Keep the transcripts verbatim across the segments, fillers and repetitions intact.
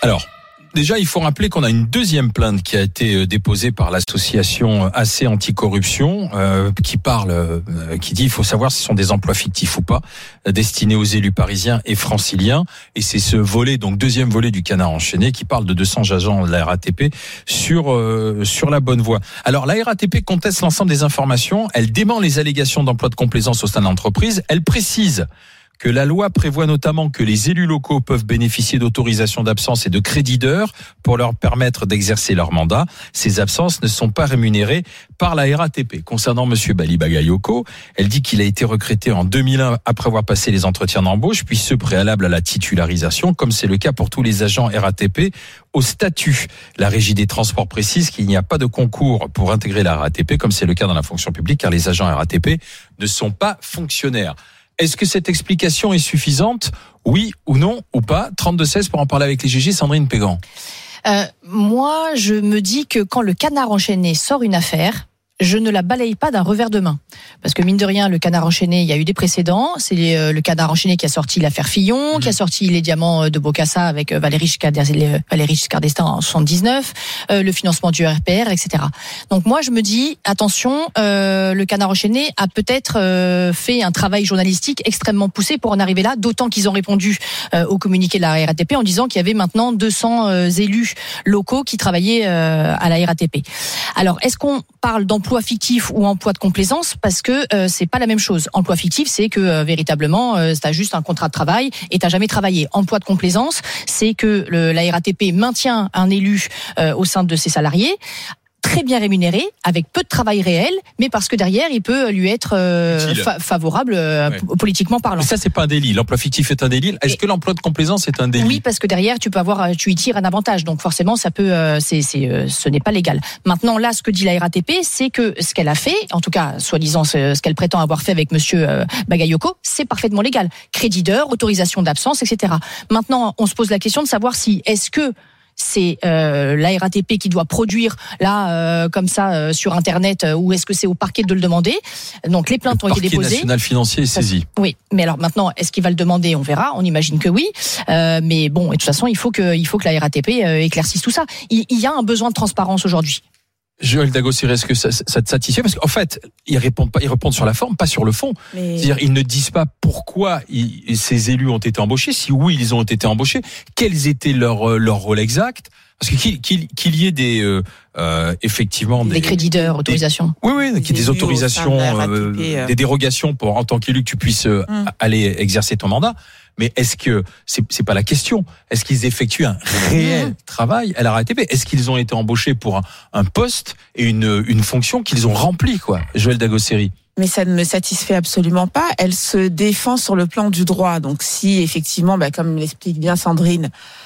Alors, déjà, il faut rappeler qu'on a une deuxième plainte qui a été déposée par l'association A C Anticorruption, euh, qui parle, euh, qui dit il faut savoir si ce sont des emplois fictifs ou pas, destinés aux élus parisiens et franciliens. Et c'est ce volet, donc deuxième volet du Canard enchaîné, qui parle de deux cents agents de la R A T P sur euh, sur la bonne voie. Alors, la R A T P conteste l'ensemble des informations. Elle dément les allégations d'emploi de complaisance au sein de l'entreprise. Elle précise que la loi prévoit notamment que les élus locaux peuvent bénéficier d'autorisations d'absence et de crédits d'heures pour leur permettre d'exercer leur mandat. Ces absences ne sont pas rémunérées par la R A T P. Concernant monsieur Bali Bagayoko, elle dit qu'il a été recruté en deux mille un après avoir passé les entretiens d'embauche, puis ceux préalables à la titularisation, comme c'est le cas pour tous les agents R A T P au statut. La Régie des Transports précise qu'il n'y a pas de concours pour intégrer la R A T P, comme c'est le cas dans la fonction publique, car les agents R A T P ne sont pas fonctionnaires. Est-ce que cette explication est suffisante ? Oui ou non ou pas ? trente-deux seize pour en parler avec les G G, Sandrine Pégan. Euh, moi, je me dis que quand le Canard enchaîné sort une affaire, je ne la balaye pas d'un revers de main. Parce que mine de rien, le Canard enchaîné, il y a eu des précédents. C'est le Canard enchaîné qui a sorti l'affaire Fillon, mmh. qui a sorti les diamants de Bokassa avec Valéry Giscard d'Estaing en soixante-dix-neuf, euh, le financement du R P R, et cetera. Donc moi, je me dis, attention, euh, le Canard enchaîné a peut-être euh, fait un travail journalistique extrêmement poussé pour en arriver là, d'autant qu'ils ont répondu euh, au communiqué de la R A T P en disant qu'il y avait maintenant deux cents euh, élus locaux qui travaillaient euh, à la R A T P. Alors, est-ce qu'on parle d'emploi fictif ou emploi de complaisance, parce que euh, c'est pas la même chose. Emploi fictif, c'est que euh, véritablement, euh, t'as juste un contrat de travail et t'as jamais travaillé. Emploi de complaisance, c'est que le, la R A T P maintient un élu euh, au sein de ses salariés, très bien rémunéré, avec peu de travail réel, mais parce que derrière, il peut lui être euh, fa- favorable euh, ouais. p- politiquement parlant. Mais ça, c'est pas un délit. L'emploi fictif est un délit. Est-ce et que l'emploi de complaisance est un délit ? Oui, parce que derrière, tu peux avoir, tu y tires un avantage. Donc forcément, ça peut, euh, c'est, c'est, euh, ce n'est pas légal. Maintenant, là, ce que dit la R A T P, c'est que ce qu'elle a fait, en tout cas, soi-disant, ce, ce qu'elle prétend avoir fait avec Monsieur euh, Bagayoko, c'est parfaitement légal. Crédit d'heure, autorisation d'absence, et cetera. Maintenant, on se pose la question de savoir si est-ce que c'est euh, la R A T P qui doit produire là euh, comme ça euh, sur internet euh, ou est-ce que c'est au parquet de le demander ? Donc les plaintes le ont été déposées. Le parquet national financier est saisi. Oui, mais alors maintenant, est-ce qu'il va le demander ? On verra. On imagine que oui. Euh, mais bon, et de toute façon, il faut que il faut que la R A T P euh, éclaircisse tout ça. Il, il y a un besoin de transparence aujourd'hui. Joël Dagossiri, est-ce que ça, ça te satisfait ? Parce qu'en fait, ils répondent pas, ils répondent sur la forme, pas sur le fond. Mais... C'est-à-dire, ils ne disent pas pourquoi ils, ces élus ont été embauchés. Si oui, ils ont été embauchés, quels étaient leurs leur rôle exact ? Parce que qu'il, qu'il, qu'il y ait des euh, euh, effectivement des, des crédits d'heure, autorisations. Oui, oui, qu'il y ait des autorisations, euh, euh. des dérogations pour en tant qu'élu que tu puisses euh, hum. aller exercer ton mandat. Mais est-ce que c'est, c'est pas la question ? Est-ce qu'ils effectuent un réel mmh. travail à la R A T P ? Est-ce qu'ils ont été embauchés pour un, un poste et une, une fonction qu'ils ont remplie, quoi ? Joël Dagossiri. Mais ça ne me satisfait absolument pas. Elle se défend sur le plan du droit. Donc si effectivement, bah, comme l'explique bien Sandrine,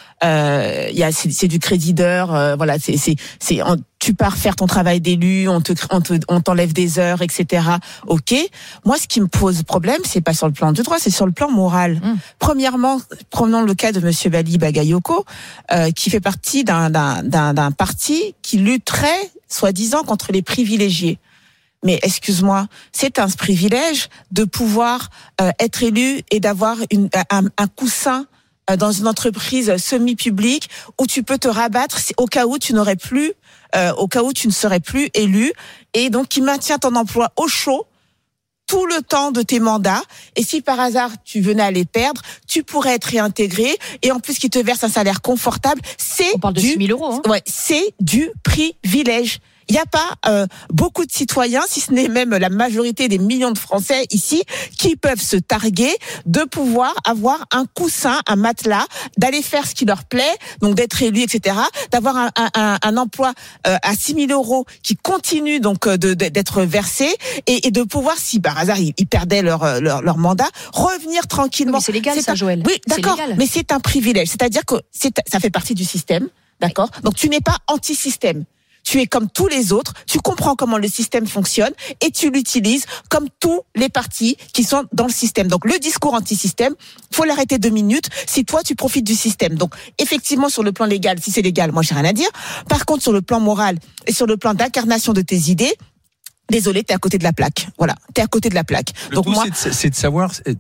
euh, y a c'est, c'est du crédit d'heure. Euh, voilà, c'est c'est c'est en, tu pars faire ton travail d'élu, on te, on te, on t'enlève des heures, et cetera. Ok. Moi, ce qui me pose problème, c'est pas sur le plan du droit, c'est sur le plan moral. Mmh. Premièrement, prenons le cas de Monsieur Bali Bagayoko, euh, qui fait partie d'un, d'un, d'un, d'un parti qui lutterait, soi-disant, contre les privilégiés. Mais excuse-moi, c'est un privilège de pouvoir euh, être élu et d'avoir une, un, un coussin dans une entreprise semi-publique où tu peux te rabattre au cas où tu n'aurais plus, euh, au cas où tu ne serais plus élu, et donc qui maintient ton emploi au chaud tout le temps de tes mandats. Et si par hasard tu venais à les perdre, tu pourrais être réintégré, et en plus qui te verse un salaire confortable. C'est on parle de du, six mille euros. Hein. Ouais, c'est du privilège. Il n'y a pas euh, beaucoup de citoyens, si ce n'est même la majorité des millions de Français ici, qui peuvent se targuer de pouvoir avoir un coussin, un matelas, d'aller faire ce qui leur plaît, donc d'être élu, et cetera, d'avoir un, un, un emploi euh, à six mille euros qui continue donc de, de, d'être versé, et, et de pouvoir, si par hasard ils, ils perdaient leur, leur, leur mandat, revenir tranquillement. Mais c'est légal, c'est ça, un, Joël. Oui, d'accord, mais c'est un privilège. C'est-à-dire que c'est, ça fait partie du système, d'accord ? Donc tu n'es pas anti-système. Tu es comme tous les autres, tu comprends comment le système fonctionne et tu l'utilises comme tous les partis qui sont dans le système. Donc le discours anti-système, faut l'arrêter deux minutes si toi tu profites du système. Donc effectivement sur le plan légal, si c'est légal, moi j'ai rien à dire. Par contre sur le plan moral et sur le plan d'incarnation de tes idées, désolé, t'es à côté de la plaque. Voilà, t'es à côté de la plaque. Le Donc tout, moi, c'est de, c'est de savoir...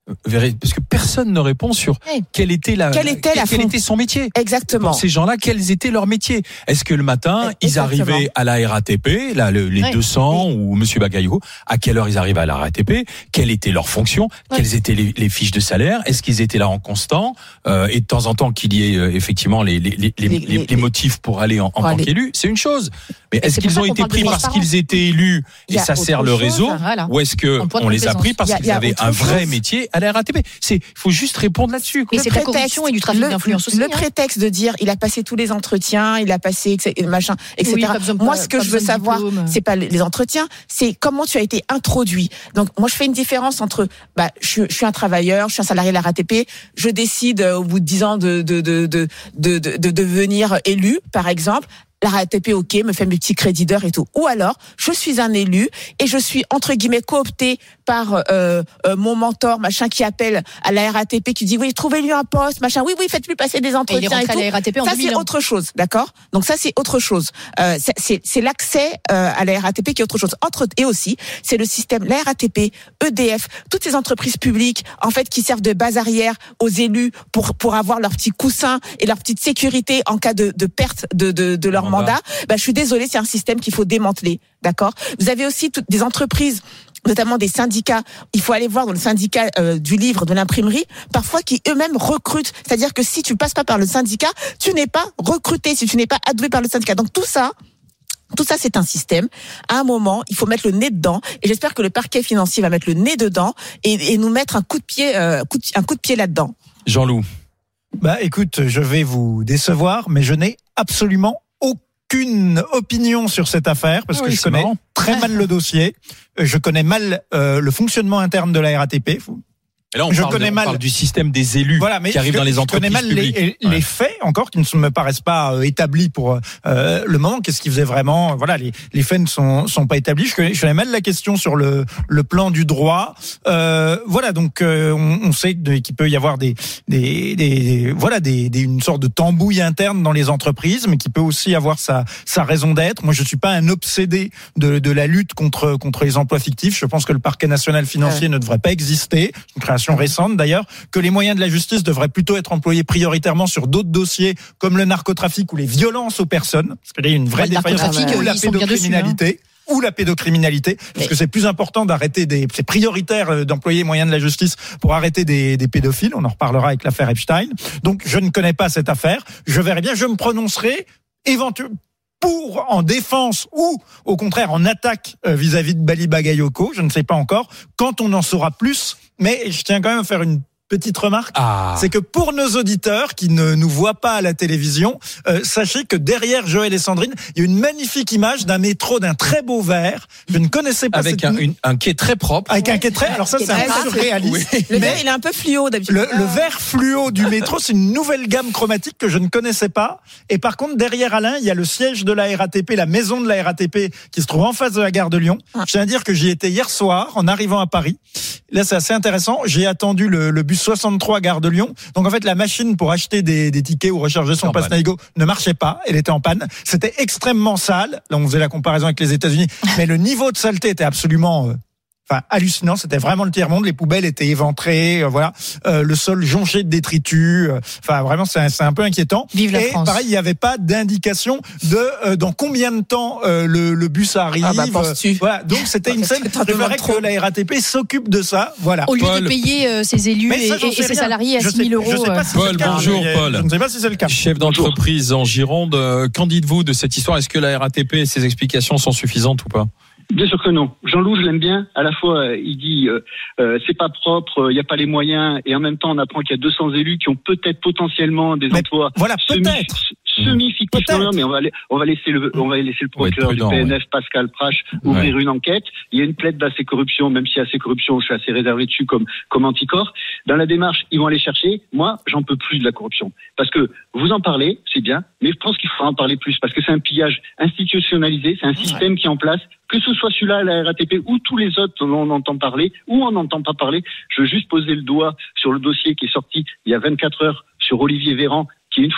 Parce que personne ne répond sur oui. quelle était la, quelle était, la quel était son métier. Exactement. Pour ces gens-là, quels étaient leurs métiers? Est-ce que le matin, Exactement. ils arrivaient à la R A T P, là, le, les oui. deux cents, oui. ou Monsieur Bagayoko, à quelle heure ils arrivaient à la R A T P? Quelle était leur fonction? Oui. Quelles étaient les, les fiches de salaire? Est-ce qu'ils étaient là en constant? euh, Et de temps en temps qu'il y ait euh, effectivement les, les, les, les, les, les, les motifs pour aller en, en tant aller. qu'élu, c'est une chose. Mais est-ce qu'ils ont été pris parce qu'ils étaient élus et ça sert le réseau, voilà. ou est-ce que on les a pris parce qu'ils avaient un vrai métier à la R A T P? C'est, il faut juste répondre là-dessus. Et c'est de la corruption et du trafic le, d'influence aussi. Le hein. prétexte de dire, il a passé tous les entretiens, il a passé machin, et cetera. Oui, moi, ce que je veux savoir, c'est pas les entretiens, c'est comment tu as été introduit. Donc, moi, je fais une différence entre, bah, je, je suis un travailleur, je suis un salarié de la R A T P, je décide au bout de dix ans de de de de de, de, de devenir élu, par exemple. La R A T P, ok, me fait mes petits crédits d'heures et tout. Ou alors, je suis un élu et je suis, entre guillemets, coopté par euh, euh, mon mentor, machin, qui appelle à la R A T P, qui dit, oui, trouvez-lui un poste, machin, oui, oui, faites-lui passer des entretiens et, et tout. À la R A T P en ça, c'est autre chose, d'accord? Donc ça, c'est autre chose. Euh, c'est, c'est, c'est l'accès euh, à la R A T P qui est autre chose. Entre, et aussi, c'est le système, la R A T P, E D F, toutes ces entreprises publiques, en fait, qui servent de base arrière aux élus pour pour avoir leur petit coussin et leur petite sécurité en cas de, de perte de, de, de leur mandat. mandat. Bah, je suis désolée, c'est un système qu'il faut démanteler, d'accord? Vous avez aussi toutes des entreprises, notamment des syndicats. Il faut aller voir dans le syndicat euh, du livre, de l'imprimerie, parfois qui eux-mêmes recrutent. C'est-à-dire que si tu passes pas par le syndicat, tu n'es pas recruté, si tu n'es pas adoué par le syndicat. Donc tout ça, tout ça, c'est un système. À un moment, il faut mettre le nez dedans. Et j'espère que le parquet financier va mettre le nez dedans et, et nous mettre un coup de pied, euh, coup de, un coup de pied là-dedans. Jean-Loup. Bah, écoute, je vais vous décevoir, mais je n'ai absolument aucune opinion sur cette affaire parce oui, que je connais marrant. très mal le dossier, je connais mal euh, le fonctionnement interne de la R A T P. Et là, on, je parle, connais de, on mal parle du système des élus voilà, mais qui arrivent je, dans les entreprises publiques. Je connais mal publiques. les, les, ouais. faits encore qui ne me paraissent pas euh, établis pour euh, le moment. Qu'est-ce qu'ils faisaient vraiment? Voilà, les, les faits ne sont, sont pas établis. Je connais, je connais mal la question sur le, le plan du droit. Euh, voilà, donc euh, on, on sait qu'il peut y avoir des, des, des voilà, des, des, une sorte de tambouille interne dans les entreprises, mais qui peut aussi avoir sa, sa raison d'être. Moi, je suis pas un obsédé de, de la lutte contre, contre les emplois fictifs. Je pense que le parquet national financier ouais. ne devrait pas exister. C'est une création récente d'ailleurs. Que les moyens de la justice devraient plutôt être employés prioritairement sur d'autres dossiers comme le narcotrafic ou les violences aux personnes, parce qu'il y a une vraie ouais, défaillance, ou la pédocriminalité. Dessus, hein. ou la pédocriminalité, parce Mais... que c'est plus important d'arrêter des, c'est prioritaire d'employer les moyens de la justice pour arrêter des, des pédophiles. On en reparlera avec l'affaire Epstein. Donc, je ne connais pas cette affaire. Je verrai bien, je me prononcerai éventuellement pour en défense ou au contraire en attaque vis-à-vis de Bali Bagayoko. Je ne sais pas encore. Quand on en saura plus, mais je tiens quand même à faire une petite remarque, ah. c'est que pour nos auditeurs qui ne nous voient pas à la télévision, euh, sachez que derrière Joël et Sandrine, il y a une magnifique image d'un métro d'un très beau vert. Je ne connaissais pas avec cette... un, une, un quai très propre. Avec un quai très. Alors ça, c'est un peu surréaliste. Oui. Le vert, il est un peu fluo d'habitude. Le, le vert fluo du métro, c'est une nouvelle gamme chromatique que je ne connaissais pas. Et par contre, derrière Alain, il y a le siège de la R A T P, la maison de la R A T P, qui se trouve en face de la gare de Lyon. Ah. Je tiens à dire que j'y étais hier soir en arrivant à Paris. Là, c'est assez intéressant. J'ai attendu le, le bus soixante-trois gare de Lyon. Donc en fait, la machine pour acheter des, des tickets ou recharger son pass Navigo ne marchait pas. Elle était en panne. C'était extrêmement sale. Là, on faisait la comparaison avec les États-Unis, mais le niveau de saleté était absolument, euh, enfin, hallucinant. C'était vraiment le tiers-monde. Les poubelles étaient éventrées. Euh, voilà, euh, le sol jonché de détritus. Euh, enfin, vraiment, c'est un, c'est un peu inquiétant. Vive la Et France. pareil, il n'y avait pas d'indication de euh, dans combien de temps euh, le, le bus arrive. Ah bah, penses-tu ? Voilà. Donc c'était bah, une scène. Je verrais que la R A T P s'occupe de ça. Voilà. Au lieu Paul. de payer euh, ses élus et, et, et ses salariés à six mille euros. Je sais pas si Paul, c'est le cas, bonjour mais, Paul. Je ne sais pas si c'est le cas. Chef d'entreprise en Gironde, qu'en dites-vous de cette histoire? Est-ce que la R A T P et ses explications sont suffisantes ou pas? Bien sûr que non. Jean-Loup, je l'aime bien. À la fois, euh, il dit euh, euh, c'est pas propre, il n'y a pas les moyens, et en même temps, on apprend qu'il y a deux cents élus qui ont peut-être potentiellement des mais emplois. Voilà, peut-être. Semi-fictif, non, mais on va, on va laisser le, on va laisser le procureur prudent, du P N F, ouais. Pascal Prache, ouvrir ouais. une enquête. Il y a une plaide d'assez corruption, même si assez corruption, je suis assez réservé dessus comme, comme anticorps. Dans la démarche, ils vont aller chercher. Moi, j'en peux plus de la corruption. Parce que vous en parlez, c'est bien, mais je pense qu'il faudra en parler plus, parce que c'est un pillage institutionnalisé, c'est un système ouais. qui est en place, que ce soit celui-là à la R A T P ou tous les autres dont on entend parler, ou on n'entend pas parler. Je veux juste poser le doigt sur le dossier qui est sorti il y a vingt-quatre heures sur Olivier Véran, qui une fois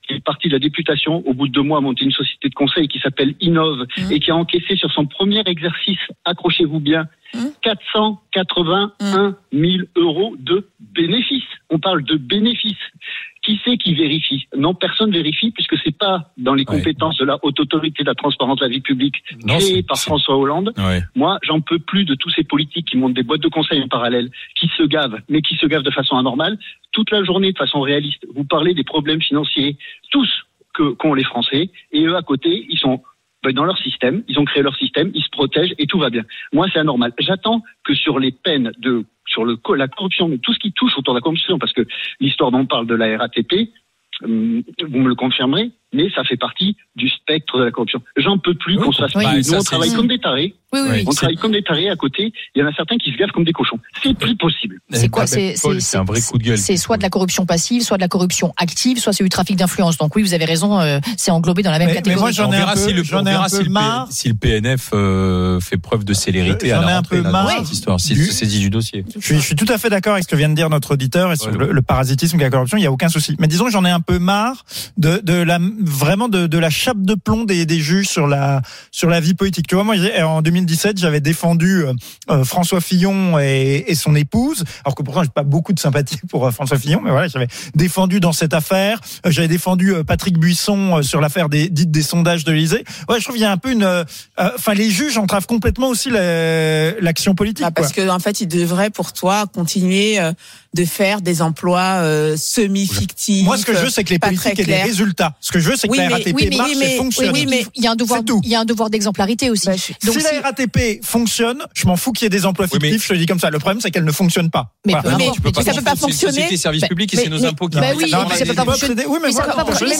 qui est parti de la députation, au bout de deux mois, a monté une société de conseil qui s'appelle Innov mmh. et qui a encaissé sur son premier exercice, accrochez-vous bien, mmh. quatre cent quatre-vingt-un mille euros de bénéfices. On parle de bénéfices. Qui c'est qui vérifie? Non, personne vérifie puisque c'est pas dans les compétences ouais. de la haute autorité de la transparence de la vie publique non, créée c'est, par c'est... François Hollande. Ouais. Moi, j'en peux plus de tous ces politiques qui montent des boîtes de conseil en parallèle, qui se gavent, mais qui se gavent de façon anormale. Toute la journée, de façon réaliste, vous parlez des problèmes financiers, tous que qu'ont les Français, et eux à côté, ils sont dans leur système, ils ont créé leur système, ils se protègent et tout va bien. Moi, c'est anormal. J'attends que sur les peines de sur le la corruption, mais tout ce qui touche autour de la corruption, parce que l'histoire dont on parle de la R A T P, euh, vous me le confirmerez, mais ça fait partie du spectre de la corruption. J'en peux plus oui, qu'on se fasse oui, Nous, on travaille comme des tarés. Oui, oui, on c'est... travaille comme des tarés à côté. Il y en a certains qui se gavent comme des cochons. C'est plus possible. C'est quoi c'est, Paul, c'est, c'est un vrai coup de gueule. C'est soit de la corruption passive, soit de la corruption active, soit c'est du trafic d'influence. Donc oui, vous avez raison, euh, c'est englobé dans la même mais, catégorie. Mais moi, j'en ai un peu, si le, j'en ai un peu marre. Si le P N F euh, fait preuve de célérité j'en à la ai rentrée, un peu marre cette histoire, s'il se saisit du dossier. Je suis, je suis tout à fait d'accord avec ce que vient de dire notre auditeur et sur ouais, le, le parasitisme et la corruption, il n'y a aucun souci. Mais disons, j'en ai un peu marre de, de la, vraiment de, de la chape de plomb des, des juges sur la, sur la vie politique. Tu vois, moi, en deux mille dix-sept, j'avais défendu euh, François Fillon et, et son épouse, alors que pourtant, j'ai pas beaucoup de sympathie pour euh, François Fillon, mais voilà, j'avais défendu dans cette affaire. Euh, j'avais défendu euh, Patrick Buisson euh, sur l'affaire des, dite des sondages de l'Élysée. Ouais, je trouve qu'il y a un peu une, enfin, euh, les juges entravent complètement aussi la, l'action politique. Ah, parce que, en fait, ils devraient, pour toi, continuer euh, de faire des emplois euh, semi-fictifs. Moi, ce que je veux, c'est que les politiques aient des résultats. Ce que je veux, c'est que oui, la R A T P oui, marche mais, et fonctionne. Oui, mais il y a un devoir, il y a un devoir d'exemplarité aussi. Bah, Donc, si, si la R A T P fonctionne, je m'en fous qu'il y ait des emplois fictifs. Oui, mais... Je te le dis comme ça. Le problème, c'est qu'elle ne fonctionne pas. Mais, voilà. mais, mais, tu peux mais pas ça peut pas fonctionner. C'est des services publics et c'est nos impôts qui. Bah oui, ça peut pas fonctionner. Oui, mais ça peut pas fonctionner.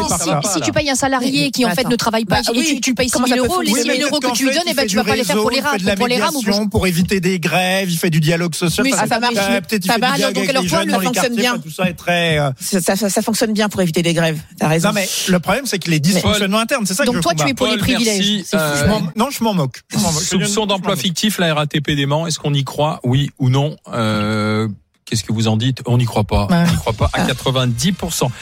Si tu payes un salarié qui en fait ne travaille pas et tu payes six mille euros, les six mille euros que tu lui donnes, eh ben tu vas pas les faire pour les rames, pour les rames ou pour éviter des grèves. Il fait du dialogue social. Ça marche. Ça marche. Donc leur plan fonctionne bien. Tout ça est très. Ça fonctionne bien pour éviter des grèves. T'as raison. Non mais le problème c'est que les dysfonctionnements internes, c'est ça que je combat. Donc toi tu es pour les privilèges. Non, je m'en moque. Soupçon d'emploi fictif, la R A T P dément. Est-ce qu'on y croit? Oui ou non? Qu'est-ce que vous en dites? On n'y croit pas. On n'y croit pas à quatre-vingt-dix pour cent.